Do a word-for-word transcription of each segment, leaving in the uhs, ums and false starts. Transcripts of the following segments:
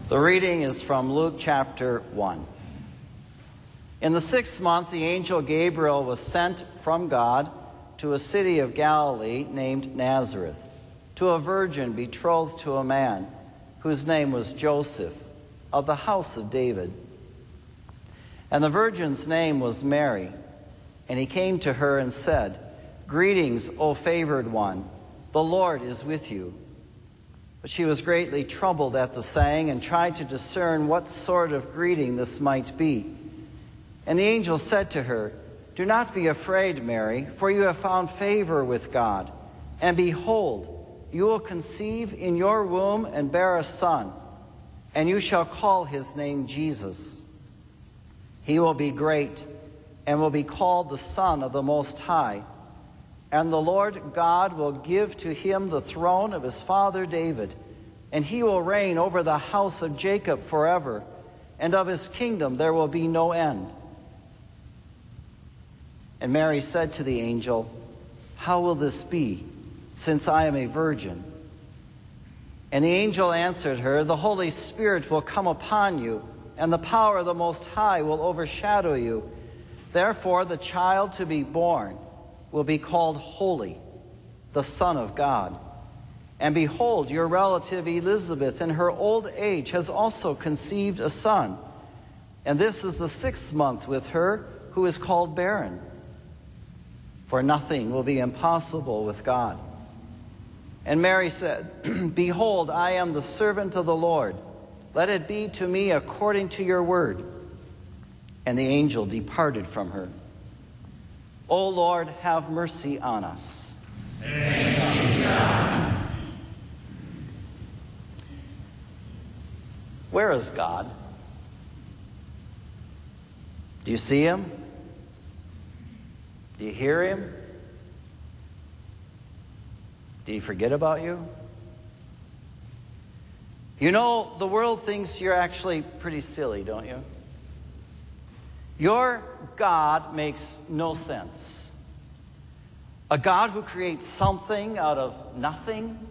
The reading is from Luke chapter one. In the sixth month, the angel Gabriel was sent from God to a city of Galilee named Nazareth, to a virgin betrothed to a man whose name was Joseph, of the house of David. And the virgin's name was Mary. And he came to her and said, "Greetings, O favored one, the Lord is with you." But she was greatly troubled at the saying and tried to discern what sort of greeting this might be. And the angel said to her, "Do not be afraid, Mary, for you have found favor with God. And behold, you will conceive in your womb and bear a son, and you shall call his name Jesus. He will be great and will be called the Son of the Most High. And the Lord God will give to him the throne of his father David, and he will reign over the house of Jacob forever, and of his kingdom there will be no end." And Mary said to the angel, "How will this be, since I am a virgin?" And the angel answered her, "The Holy Spirit will come upon you, and the power of the Most High will overshadow you. Therefore the child to be born will be called Holy, the Son of God. And behold, your relative Elizabeth in her old age has also conceived a son. And this is the sixth month with her who is called barren. For nothing will be impossible with God." And Mary said, "Behold, I am the servant of the Lord. Let it be to me according to your word." And the angel departed from her. O Lord, have mercy on us. Thanks be to God. Where is God? Do you see him? Do you hear him? Do you forget about you? You know, the world thinks you're actually pretty silly, don't you? Your God makes no sense. A God who creates something out of nothing.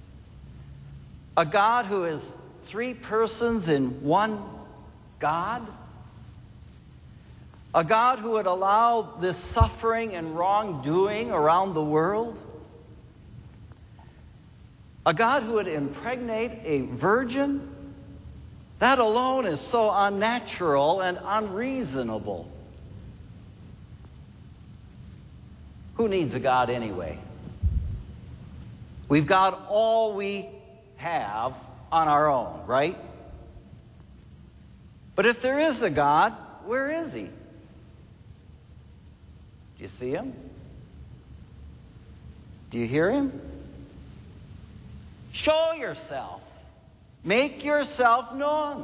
A God who is three persons in one God. A God who would allow this suffering and wrongdoing around the world. A God who would impregnate a virgin. That alone is so unnatural and unreasonable. Who needs a God anyway? We've got all we have on our own, right? But if there is a God, where is he? Do you see him? Do you hear him? Show yourself. Make yourself known.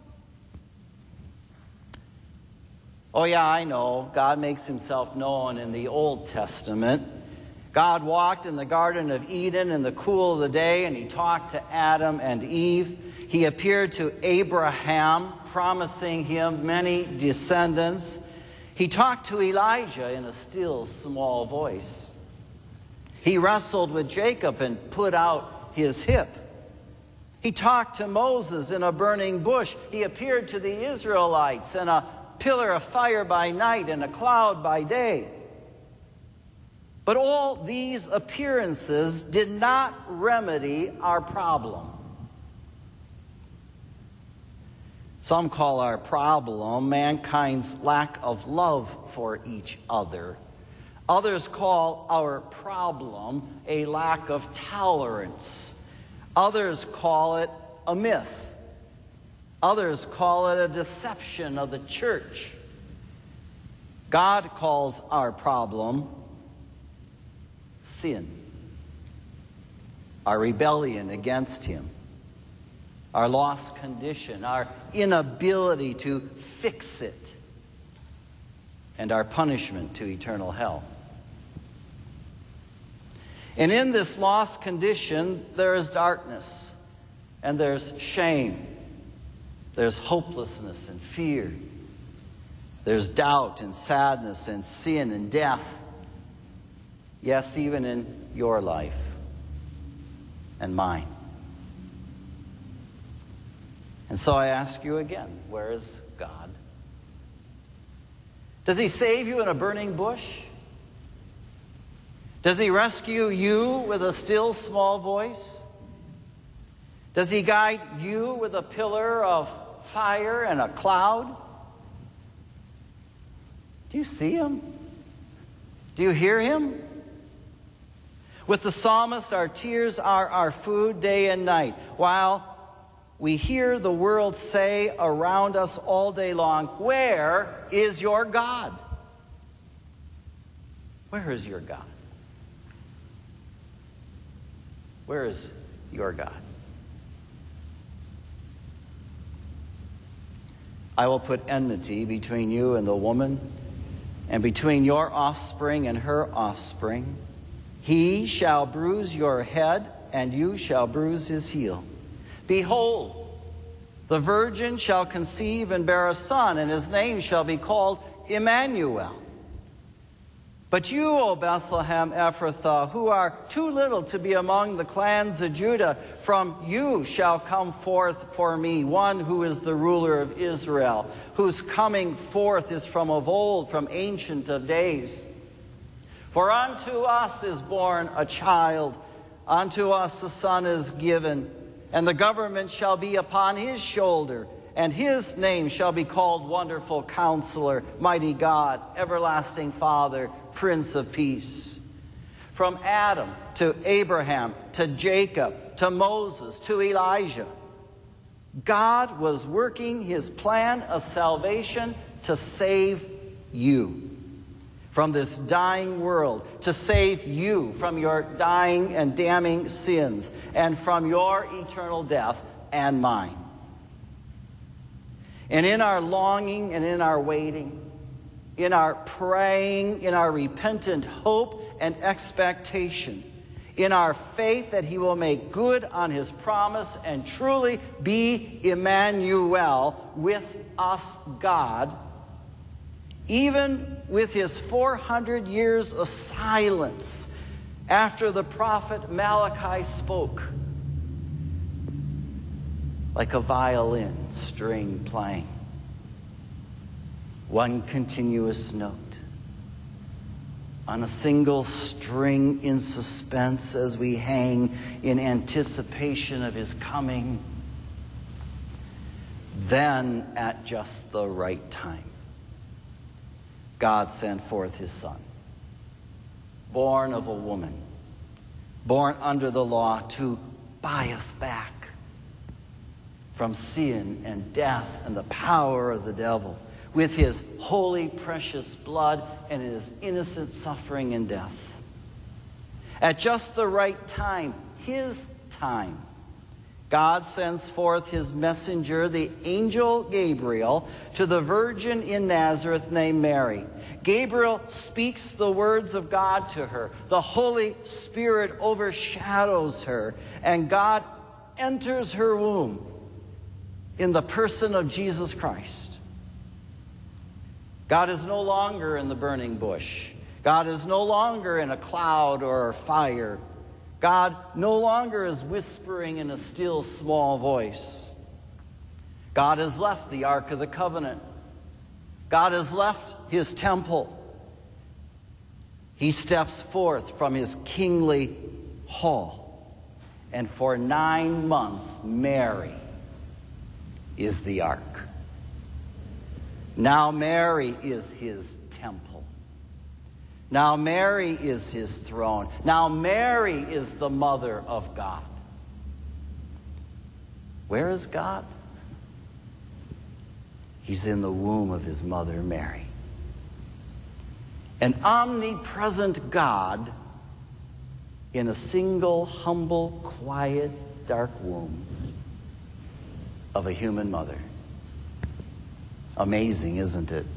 Oh yeah, I know. God makes himself known in the Old Testament. God walked in the Garden of Eden in the cool of the day, and he talked to Adam and Eve. He appeared to Abraham, promising him many descendants. He talked to Elijah in a still small voice. He wrestled with Jacob and put out his hip. He talked to Moses in a burning bush. He appeared to the Israelites in a pillar of fire by night and a cloud by day. But all these appearances did not remedy our problem. Some call our problem mankind's lack of love for each other. Others call our problem a lack of tolerance. Others call it a myth. Others call it a deception of the church. God calls our problem sin, our rebellion against him, our lost condition, our inability to fix it, and our punishment to eternal hell. And in this lost condition, there is darkness, and there's shame, there's hopelessness and fear, there's doubt and sadness and sin and death. Yes, even in your life and mine. And so I ask you again, where is God? Does he save you in a burning bush? Does he rescue you with a still small voice? Does he guide you with a pillar of fire and a cloud? Do you see him? Do you hear him? With the psalmist, our tears are our food day and night, while we hear the world say around us all day long, where is your God? Where is your God? Where is your God? I will put enmity between you and the woman, and between your offspring and her offspring. He shall bruise your head, and you shall bruise his heel. Behold, the virgin shall conceive and bear a son, and his name shall be called Emmanuel. But you, O Bethlehem Ephrathah, who are too little to be among the clans of Judah, from you shall come forth for me one who is the ruler of Israel, whose coming forth is from of old, from ancient of days. For unto us is born a child, unto us a son is given, and the government shall be upon his shoulder, and his name shall be called Wonderful Counselor, Mighty God, Everlasting Father, Prince of Peace. From Adam to Abraham to Jacob to Moses to Elijah, God was working his plan of salvation to save you from this dying world, to save you from your dying and damning sins, and from your eternal death and mine. And in our longing and in our waiting, in our praying, in our repentant hope and expectation, in our faith that he will make good on his promise and truly be Emmanuel, with us God, even with his four hundred years of silence after the prophet Malachi spoke, like a violin string playing, one continuous note on a single string in suspense as we hang in anticipation of his coming. Then, at just the right time, God sent forth his Son, born of a woman, born under the law, to buy us back from sin and death and the power of the devil, with his holy, precious blood and his innocent suffering and death. At just the right time, his time, God sends forth his messenger, the angel Gabriel, to the virgin in Nazareth named Mary. Gabriel speaks the words of God to her. The Holy Spirit overshadows her, and God enters her womb in the person of Jesus Christ. God is no longer in the burning bush. God is no longer in a cloud or a fire. God no longer is whispering in a still small voice. God has left the Ark of the Covenant. God has left his temple. He steps forth from his kingly hall. And for nine months, Mary is the Ark. Now Mary is his temple. Now Mary is his throne. Now Mary is the mother of God. Where is God? He's in the womb of his mother Mary. An omnipresent God in a single, humble, quiet, dark womb of a human mother. Amazing, isn't it?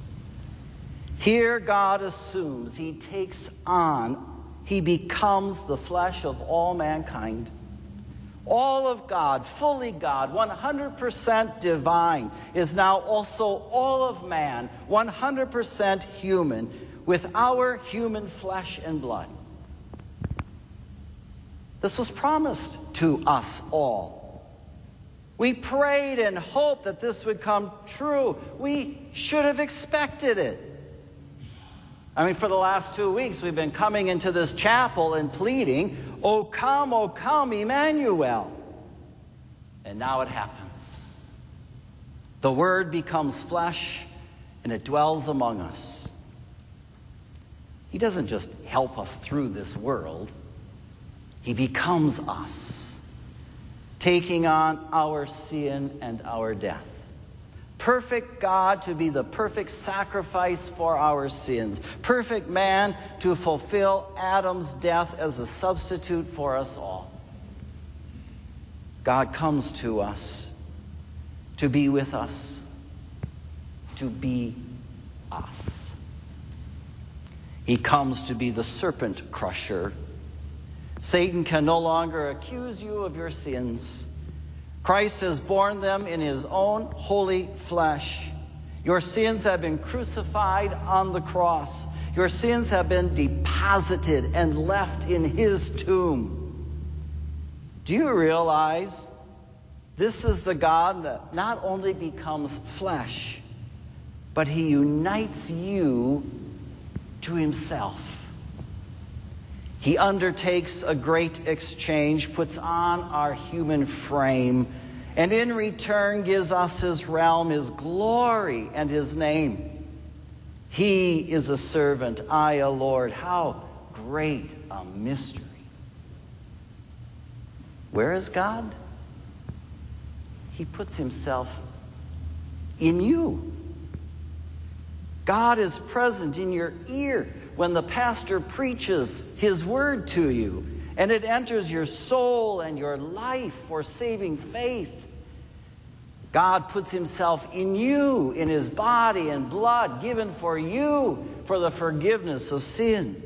Here God assumes, he takes on, he becomes the flesh of all mankind. All of God, fully God, one hundred percent divine, is now also all of man, one hundred percent human, with our human flesh and blood. This was promised to us all. We prayed and hoped that this would come true. We should have expected it. I mean, for the last two weeks, we've been coming into this chapel and pleading, "O come, O come, Emmanuel." And now it happens. The Word becomes flesh, and it dwells among us. He doesn't just help us through this world. He becomes us, taking on our sin and our death. Perfect God to be the perfect sacrifice for our sins. Perfect man to fulfill Adam's death as a substitute for us all. God comes to us to be with us, to be us. He comes to be the serpent crusher. Satan can no longer accuse you of your sins. Christ has borne them in his own holy flesh. Your sins have been crucified on the cross. Your sins have been deposited and left in his tomb. Do you realize this is the God that not only becomes flesh, but he unites you to himself? He undertakes a great exchange, puts on our human frame, and in return gives us his realm, his glory, and his name. He is a servant, I a Lord. How great a mystery. Where is God? He puts himself in you. God is present in your ear when the pastor preaches his word to you, and it enters your soul and your life for saving faith. God puts himself in you, in his body and blood given for you for the forgiveness of sin.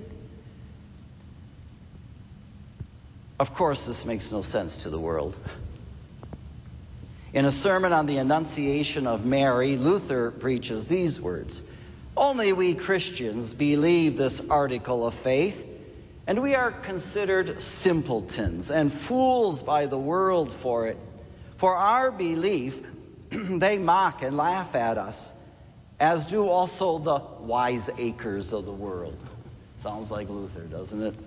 Of course, this makes no sense to the world. In a sermon on the Annunciation of Mary, Luther preaches these words: "Only we Christians believe this article of faith, and we are considered simpletons and fools by the world for it. For our belief, they mock and laugh at us, as do also the wiseacres of the world." Sounds like Luther, doesn't it?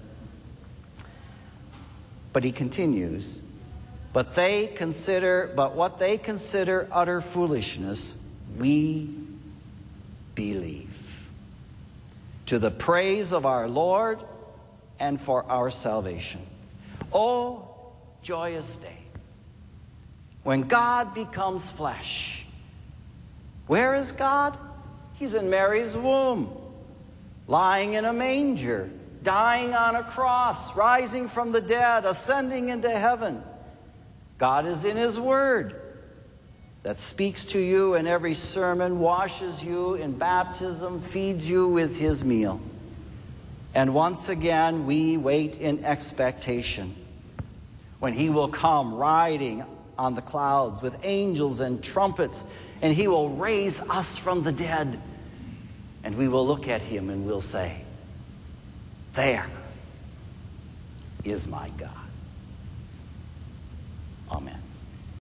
But he continues, But they consider, but what they consider utter foolishness, we believe, to the praise of our Lord and for our salvation. Oh, joyous day, when God becomes flesh. Where is God? He's in Mary's womb, lying in a manger, dying on a cross, rising from the dead, ascending into heaven. God is in his word that speaks to you in every sermon, washes you in baptism, feeds you with his meal. And once again, we wait in expectation when he will come riding on the clouds with angels and trumpets, and he will raise us from the dead. And we will look at him and we'll say, "There is my God."